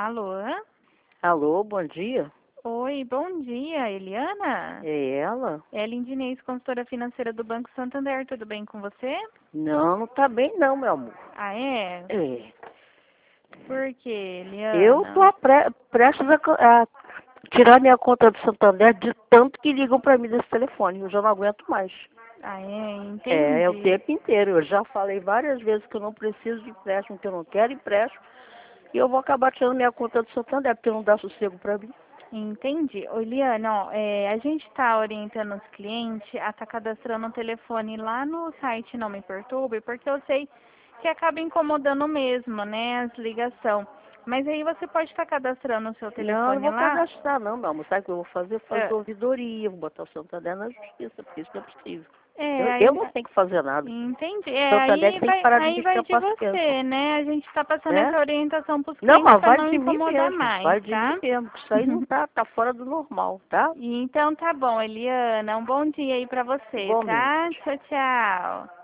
Alô? Alô, bom dia. Oi, bom dia, Eliana? É ela? É Lindinês, consultora financeira do Banco Santander, tudo bem com você? Não, não tá bem não, meu amor. Ah, é? É. Por quê, Eu tô Eliana? prestes a tirar minha conta do Santander de tanto que ligam pra mim desse telefone. Eu já não aguento mais. Ah, é? É o Entendi. tempo inteiro. Eu já falei várias vezes que eu não preciso de empréstimo, que eu não quero empréstimo. E eu vou acabar tirando minha conta do Santander, porque não dá sossego pra mim. Entendi. Ô, Eliana, ó, a gente está orientando os clientes a estar cadastrando o telefone lá no site Não Me Perturbe, porque eu sei que acaba incomodando mesmo, né, as ligações. Mas aí você pode estar cadastrando o seu Não, não telefone vou lá. cadastrar não, meu amor. Sabe o que eu vou fazer? Fazer É, ouvidoria, vou botar o Santander na justiça, porque isso não é possível. é, Eu aí, não tenho que fazer nada. entendi. Santander tem que parar de Aí me vai encher a de paciência, você, né? A gente está passando né? essa orientação para os Não, clientes mas para vai não de mim incomodar mesmo, mais, vai de mim tá? mesmo, que isso aí não tá fora do normal, tá? Então tá bom, Eliana. Um bom dia aí para você, Igualmente. tá? Tchau, tchau.